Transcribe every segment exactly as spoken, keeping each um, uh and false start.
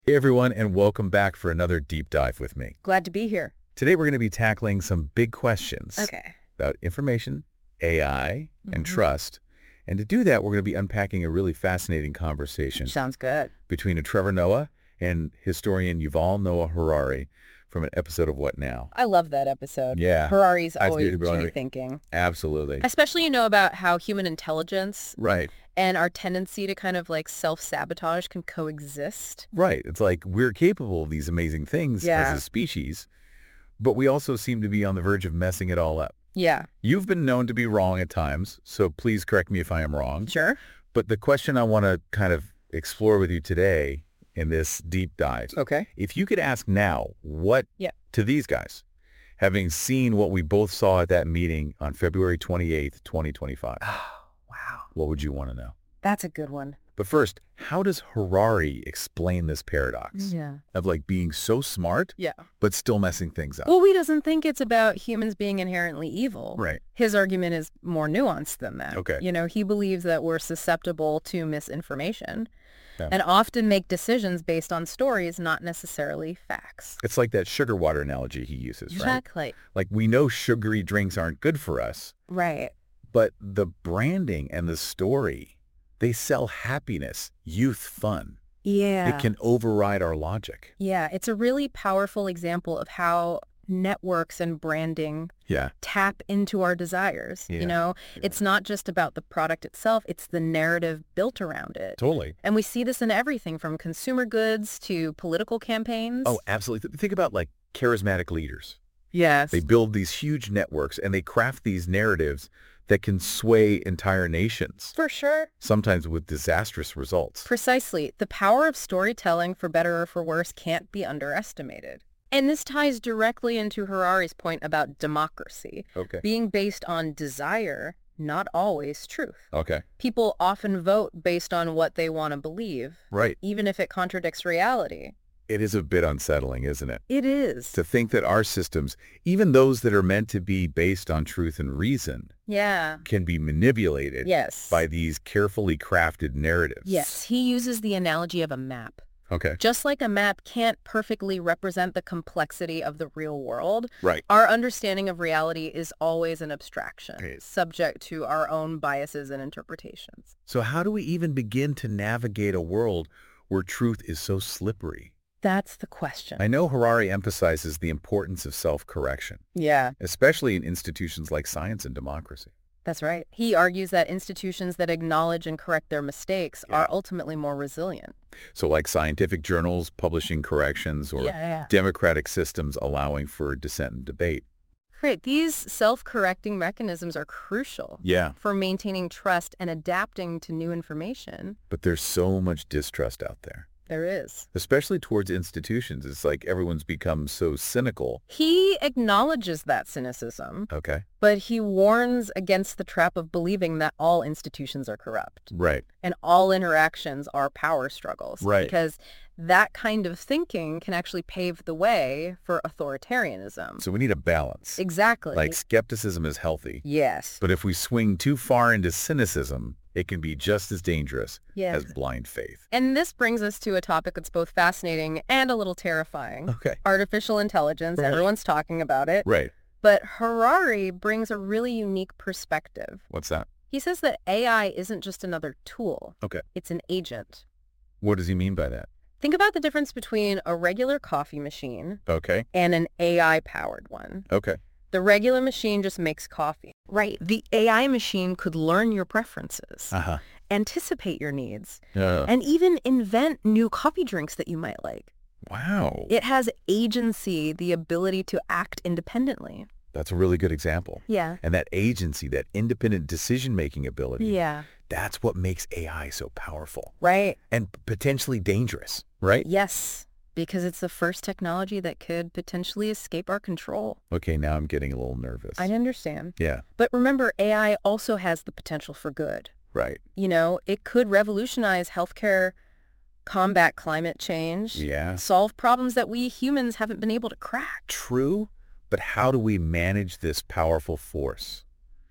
Hey everyone, and welcome back for another deep dive with me. Glad to be here. Today we're going to be tackling some big questions Okay. about information, A I, and Mhm. trust. And to do that, we're going to be unpacking a really fascinating conversation Sounds good. between a Trevor Noah and historian Yuval Noah Harari from an episode of What Now? I love that episode. Yeah. Harari's I always do, bro. great thinking. Absolutely. Especially, you know, about how human intelligence Right. and our tendency to kind of like self-sabotage can coexist. Right. It's like we're capable of these amazing things Yeah. as a species, but we also seem to be on the verge of messing it all up. Yeah. You've been known to be wrong at times, so please correct me if I am wrong. Sure. But the question I want to kind of explore with you today in this deep dive, Okay. if you could ask now what Yeah. to these guys, having seen what we both saw at that meeting on February twenty-eighth, twenty twenty-five, Oh, wow. what would you want to know? That's a good one. But first, how does Harari explain this paradox Yeah. of like being so smart, Yeah. but still messing things up? Well, he doesn't think it's about humans being inherently evil. Right. His argument is more nuanced than that. Okay. You know, he believes that we're susceptible to misinformation Yeah. and often make decisions based on stories, not necessarily facts. It's like that sugar water analogy he uses, right? Exactly. Like we know sugary drinks aren't good for us, Right. but the branding and the story, they sell happiness, youth, fun. Yeah. It can override our logic. Yeah. It's a really powerful example of how networks and branding Yeah. tap into our desires. Yeah. You know, Yeah. it's not just about the product itself, it's the narrative built around it. Totally. And we see this in everything from consumer goods to political campaigns. Oh, absolutely. Th- Think about like charismatic leaders. yes. They build these huge networks and they craft these narratives that can sway entire nations, For sure. sometimes with disastrous results. Precisely. The power of storytelling, for better or for worse, can't be underestimated. And this ties directly into Harari's point about democracy Okay. being based on desire, not always truth. Okay. People often vote based on what they want to believe, Right. even if it contradicts reality. It is a bit unsettling, isn't it? It is. To think that our systems, even those that are meant to be based on truth and reason, Yeah. can be manipulated Yes. by these carefully crafted narratives. Yes. He uses the analogy of a map. Okay. Just like a map can't perfectly represent the complexity of the real world, Right. our understanding of reality is always an abstraction, Right. subject to our own biases and interpretations. So how do we even begin to navigate a world where truth is so slippery? That's the question. I know Harari emphasizes the importance of self-correction, Yeah, especially in institutions like science and democracy. that's right. He argues that institutions that acknowledge and correct their mistakes Yeah. are ultimately more resilient. So like scientific journals publishing corrections or Yeah, yeah. democratic systems allowing for dissent and debate. Right. These self-correcting mechanisms are crucial Yeah. for maintaining trust and adapting to new information. But there's so much distrust out there, There is. especially towards institutions. It's like everyone's become so cynical. He acknowledges that cynicism, Okay. but he warns against the trap of believing that all institutions are corrupt Right. and all interactions are power struggles. Right. Because that kind of thinking can actually pave the way for authoritarianism. So we need a balance. Exactly. Like skepticism is healthy, yes. but if we swing too far into cynicism, it can be just as dangerous Yes. as blind faith. And this brings us to a topic that's both fascinating and a little terrifying. Okay. Artificial intelligence. Right. Everyone's talking about it. Right. But Harari brings a really unique perspective. What's that? He says that A I isn't just another tool. Okay. It's an agent. What does he mean by that? Think about the difference between a regular coffee machine Okay. and an A I-powered one. Okay. The regular machine just makes coffee. Right. The A I machine could learn your preferences, Uh-huh. anticipate your needs, Uh, and even invent new coffee drinks that you might like. wow. It has agency, the ability to act independently. That's a really good example. Yeah. And that agency, that independent decision-making ability, Yeah. that's what makes A I so powerful Right. and p- potentially dangerous, right? Yes. Because it's the first technology that could potentially escape our control. Okay, now I'm getting a little nervous. I understand. Yeah, But remember, A I also has the potential for good. right. You know, it could revolutionize healthcare, combat climate change, Yeah. solve problems that we humans haven't been able to crack. True, but how do we manage this powerful force?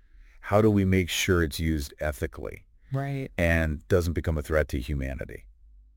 How do we make sure it's used ethically Right. and doesn't become a threat to humanity?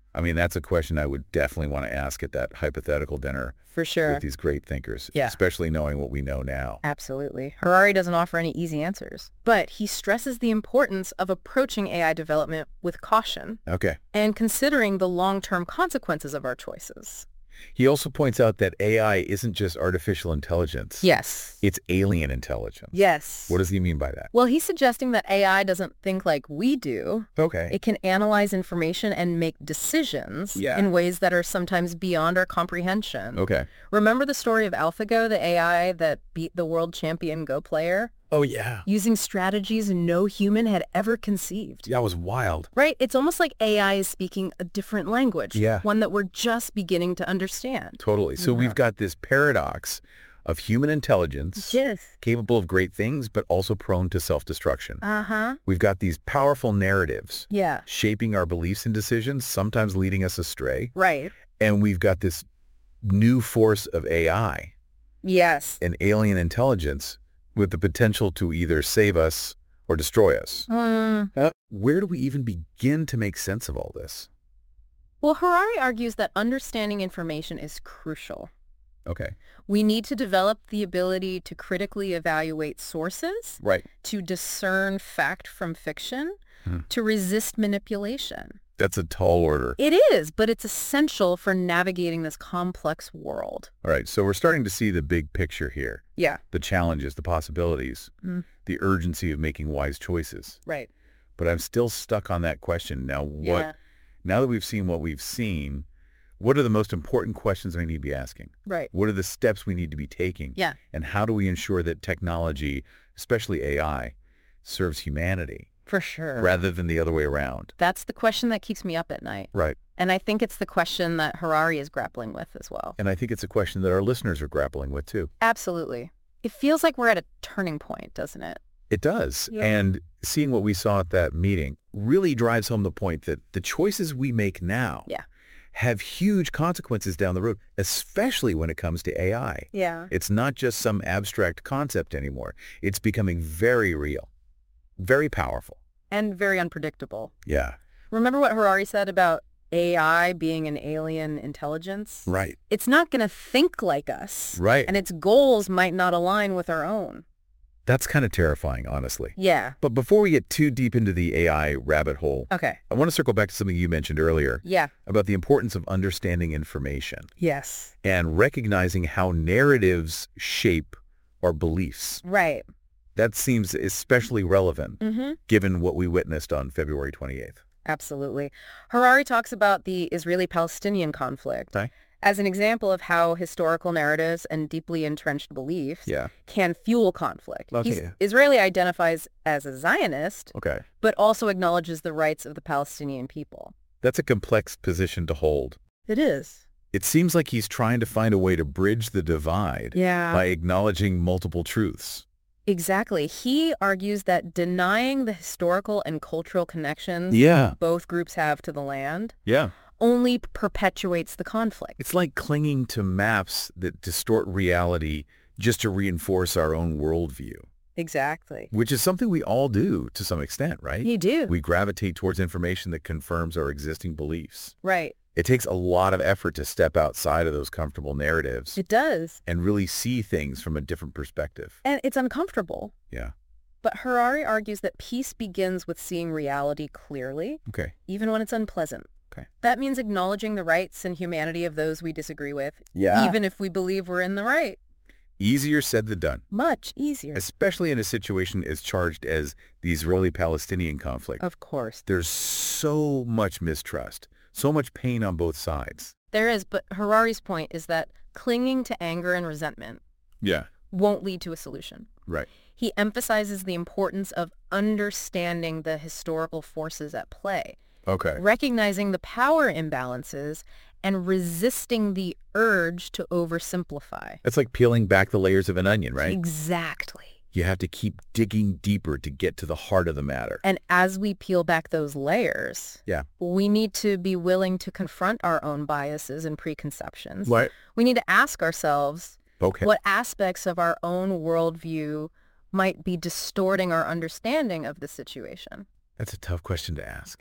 I mean, that's a question I would definitely want to ask at that hypothetical dinner For sure. with these great thinkers, Yeah. especially knowing what we know now. Absolutely. Harari doesn't offer any easy answers, but he stresses the importance of approaching A I development with caution Okay. and considering the long-term consequences of our choices. He also points out that A I isn't just artificial intelligence. Yes. It's alien intelligence. Yes. What does he mean by that? Well, he's suggesting that A I doesn't think like we do. Okay. It can analyze information and make decisions Yeah. in ways that are sometimes beyond our comprehension. Okay. Remember the story of AlphaGo, the A I that beat the world champion Go player? Oh, yeah. Using strategies no human had ever conceived. That was wild. Right? It's almost like A I is speaking a different language. Yeah. One that we're just beginning to understand. Totally. So Yeah. we've got this paradox of human intelligence, Yes. capable of great things, but also prone to self-destruction. Uh-huh. We've got these powerful narratives Yeah. shaping our beliefs and decisions, sometimes leading us astray. Right. And we've got this new force of A I Yes. and alien intelligence with the potential to either save us or destroy us. Mm. Uh, where do we even begin to make sense of all this? Well, Harari argues that understanding information is crucial. Okay. We need to develop the ability to critically evaluate sources, Right. to discern fact from fiction, Hmm. to resist manipulation. That's a tall order. It is, but it's essential for navigating this complex world. All right. So we're starting to see the big picture here. Yeah. The challenges, the possibilities, Mm. the urgency of making wise choices. Right. But I'm still stuck on that question. Now, what? Yeah. Now that we've seen what we've seen, what are the most important questions we need to be asking? Right. What are the steps we need to be taking? Yeah. And how do we ensure that technology, especially A I, serves humanity For sure. rather than the other way around? That's the question that keeps me up at night. Right. And I think it's the question that Harari is grappling with as well. And I think it's a question that our listeners are grappling with, too. Absolutely. It feels like we're at a turning point, doesn't it? It does. Yeah. And seeing what we saw at that meeting really drives home the point that the choices we make now Yeah. have huge consequences down the road, especially when it comes to A I. Yeah. It's not just some abstract concept anymore. It's becoming very real, very powerful. And very unpredictable. Yeah. Remember what Harari said about A I being an alien intelligence? Right. It's not going to think like us. Right. And its goals might not align with our own. That's kind of terrifying, honestly. Yeah. But before we get too deep into the A I rabbit hole, Okay. I want to circle back to something you mentioned earlier Yeah. about the importance of understanding information Yes. and recognizing how narratives shape our beliefs. Right. That seems especially relevant Mm-hmm. given what we witnessed on February twenty-eighth. Absolutely. Harari talks about the Israeli-Palestinian conflict Okay. as an example of how historical narratives and deeply entrenched beliefs Yeah. can fuel conflict. Okay. He's, Israeli identifies as a Zionist, Okay. but also acknowledges the rights of the Palestinian people. That's a complex position to hold. It is. It seems like he's trying to find a way to bridge the divide Yeah. by acknowledging multiple truths. Exactly. He argues that denying the historical and cultural connections Yeah. both groups have to the land Yeah. only perpetuates the conflict. It's like clinging to maps that distort reality just to reinforce our own worldview, Exactly. which is something we all do to some extent, right? You do. We gravitate towards information that confirms our existing beliefs. Right. It takes a lot of effort to step outside of those comfortable narratives It does. and really see things from a different perspective. And it's uncomfortable. Yeah. But Harari argues that peace begins with seeing reality clearly, Okay. even when it's unpleasant. Okay. That means acknowledging the rights and humanity of those we disagree with, Yeah. even if we believe we're in the right. Easier said than done, Much easier. especially in a situation as charged as the Israeli-Palestinian conflict. Of course. There's so much mistrust, so much pain on both sides. There is, but Harari's point is that clinging to anger and resentment Yeah. won't lead to a solution. Right. He emphasizes the importance of understanding the historical forces at play, Okay. recognizing the power imbalances, and resisting the urge to oversimplify. That's like peeling back the layers of an onion, right? Exactly. You have to keep digging deeper to get to the heart of the matter. And as we peel back those layers, Yeah. we need to be willing to confront our own biases and preconceptions. Right. We need to ask ourselves Okay. what aspects of our own worldview might be distorting our understanding of the situation. That's a tough question to ask.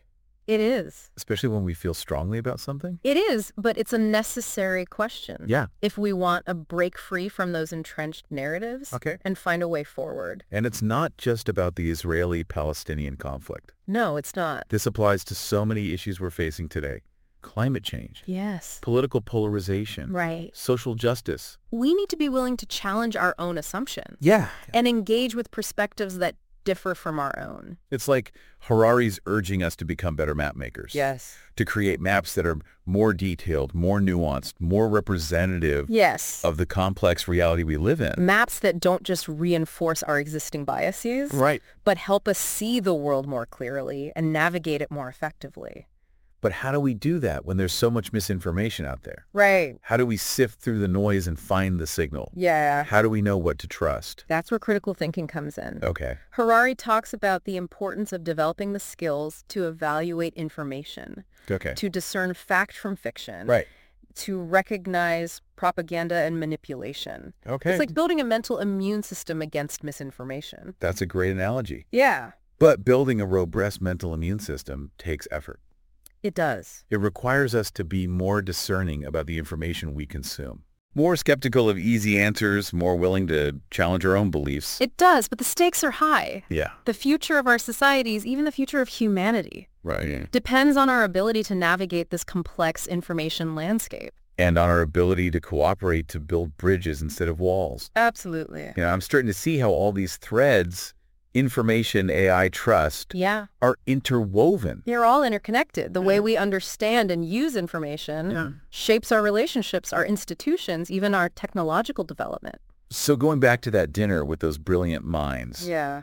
It is. especially when we feel strongly about something? It is, but it's a necessary question. Yeah. If we want a break free from those entrenched narratives Okay. and find a way forward. And it's not just about the Israeli-Palestinian conflict. No, it's not. This applies to so many issues we're facing today. Climate change, Yes. political polarization, Right. social justice. We need to be willing to challenge our own assumptions Yeah. and engage with perspectives that differ from our own. It's like Harari's urging us to become better map makers. Yes. To create maps that are more detailed, more nuanced, more representative Yes. of the complex reality we live in. Maps that don't just reinforce our existing biases, Right. but help us see the world more clearly and navigate it more effectively. But how do we do that when there's so much misinformation out there? Right. How do we sift through the noise and find the signal? Yeah. How do we know what to trust? That's where critical thinking comes in. Okay. Harari talks about the importance of developing the skills to evaluate information, Okay. to discern fact from fiction, Right. to recognize propaganda and manipulation. Okay. It's like building a mental immune system against misinformation. That's a great analogy. Yeah, But building a robust mental immune system takes effort. it does. It requires us to be more discerning about the information we consume. More skeptical of easy answers, more willing to challenge our own beliefs. It does, but the stakes are high. Yeah. The future of our societies, even the future of humanity, Right. depends on our ability to navigate this complex information landscape. And on our ability to cooperate to build bridges instead of walls. Absolutely. You know, I'm starting to see how all these threads, information, A I, trust, Yeah. are interwoven. They're all interconnected. The way we understand and use information Yeah. shapes our relationships, our institutions, even our technological development. So going back to that dinner with those brilliant minds, Yeah.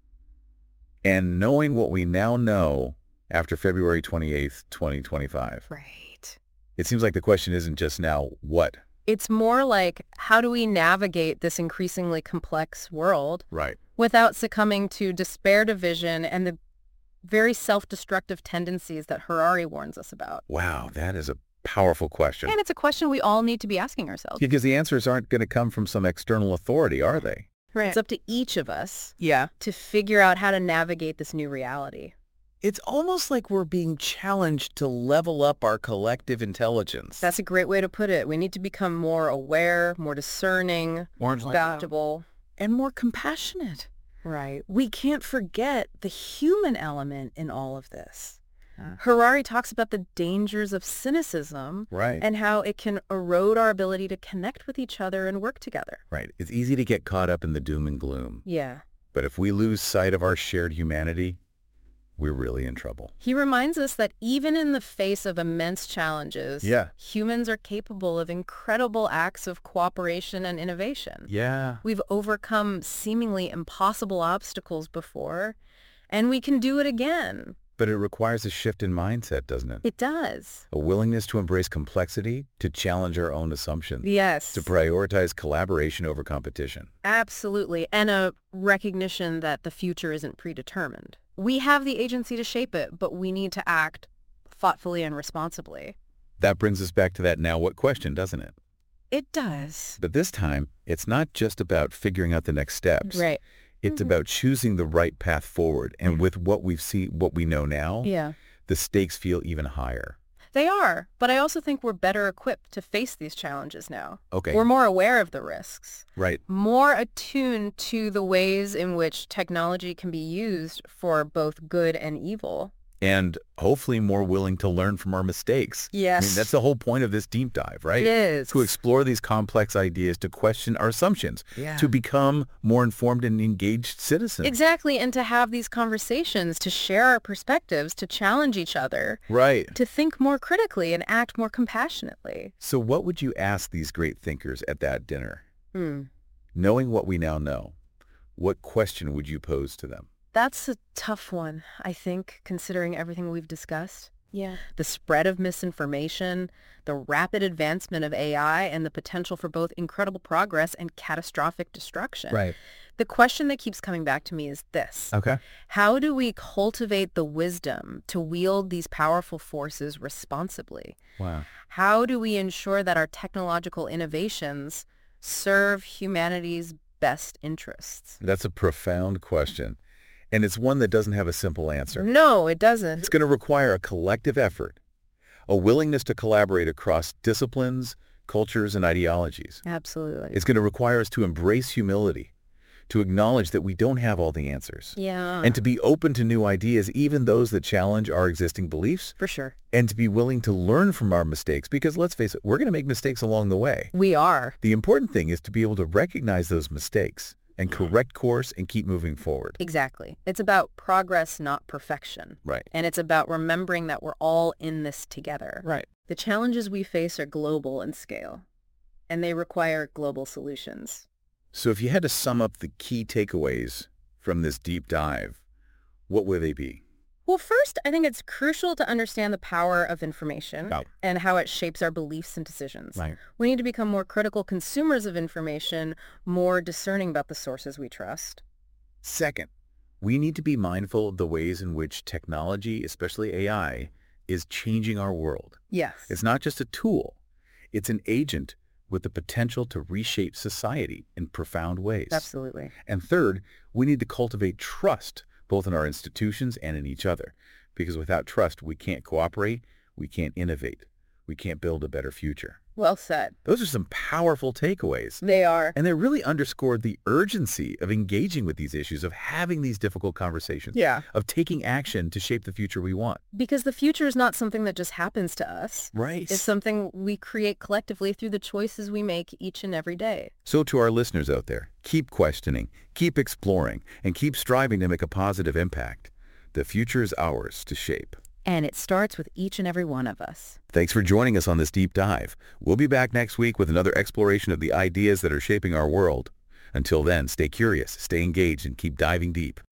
and knowing what we now know after February twenty-eighth, twenty twenty-five, Right. it seems like the question isn't just now what. It's more like, how do we navigate this increasingly complex world Right. without succumbing to despair, division, and the very self-destructive tendencies that Harari warns us about? Wow, that is a powerful question. And it's a question we all need to be asking ourselves. Because the answers aren't going to come from some external authority, are they? Right. It's up to each of us Yeah. to figure out how to navigate this new reality. It's almost like we're being challenged to level up our collective intelligence. That's a great way to put it. We need to become more aware, more discerning, Orange light. adaptable. And more compassionate. Right. We can't forget the human element in all of this. Harari talks about the dangers of cynicism Right. and how it can erode our ability to connect with each other and work together. Right. It's easy to get caught up in the doom and gloom. Yeah. But if we lose sight of our shared humanity, we're really in trouble. He reminds us that even in the face of immense challenges, Yeah. humans are capable of incredible acts of cooperation and innovation. Yeah. We've overcome seemingly impossible obstacles before, and we can do it again. But it requires a shift in mindset, doesn't it? It does. A willingness to embrace complexity, to challenge our own assumptions, Yes. to prioritize collaboration over competition. Absolutely. And a recognition that the future isn't predetermined. We have the agency to shape it, but we need to act thoughtfully and responsibly. That brings us back to that now what question, doesn't it? It does. But this time, it's not just about figuring out the next steps. Right. It's Mhm. about choosing the right path forward. And with what we've seen, what we know now, Yeah. the stakes feel even higher. They are, but I also think we're better equipped to face these challenges now. Okay. We're more aware of the risks, Right. more attuned to the ways in which technology can be used for both good and evil. And hopefully more willing to learn from our mistakes. Yes. I mean, that's the whole point of this deep dive, right? It is. To explore these complex ideas, to question our assumptions, Yeah. to become more informed and engaged citizens. Exactly, and to have these conversations, to share our perspectives, to challenge each other, Right. to think more critically and act more compassionately. So what would you ask these great thinkers at that dinner? Hmm. Knowing what we now know, what question would you pose to them? That's a tough one, I think, considering everything we've discussed. Yeah. The spread of misinformation, the rapid advancement of A I, and the potential for both incredible progress and catastrophic destruction. Right. The question that keeps coming back to me is this. Okay. How do we cultivate the wisdom to wield these powerful forces responsibly? Wow. How do we ensure that our technological innovations serve humanity's best interests? That's a profound question. And it's one that doesn't have a simple answer. No, it It's doesn't. going to require a collective effort, a willingness to collaborate across disciplines, cultures, and ideologies. Absolutely. It's going to require us to embrace humility, to acknowledge that we don't have all the answers, Yeah, and to be open to new ideas, even those that challenge our existing beliefs, for sure. and to be willing to learn from our mistakes, because let's face it, we're going to make mistakes along the way. We are. The important thing is to be able to recognize those mistakes and correct course and keep moving forward. Exactly. It's about progress, not perfection. Right. And it's about remembering that we're all in this together. Right. The challenges we face are global in scale, and they require global solutions. So if you had to sum up the key takeaways from this deep dive, what would they be? Well, first, I think it's crucial to understand the power of information Oh. and how it shapes our beliefs and decisions. Right. We need to become more critical consumers of information, more discerning about the sources we trust. Second, we need to be mindful of the ways in which technology, especially A I, is changing our world. Yes. It's not just a tool. It's an agent with the potential to reshape society in profound ways. Absolutely. And third, we need to cultivate trust, both in our institutions and in each other, because without trust, we can't cooperate, we can't innovate, we can't build a better future. Well said. Those are some powerful takeaways. They are. And they really underscored the urgency of engaging with these issues, of having these difficult conversations, Yeah. of taking action to shape the future we want. Because the future is not something that just happens to us. Right. It's something we create collectively through the choices we make each and every day. So to our listeners out there, keep questioning, keep exploring, and keep striving to make a positive impact. The future is ours to shape. And it starts with each and every one of us. Thanks for joining us on this deep dive. We'll be back next week with another exploration of the ideas that are shaping our world. Until then, stay curious, stay engaged, and keep diving deep.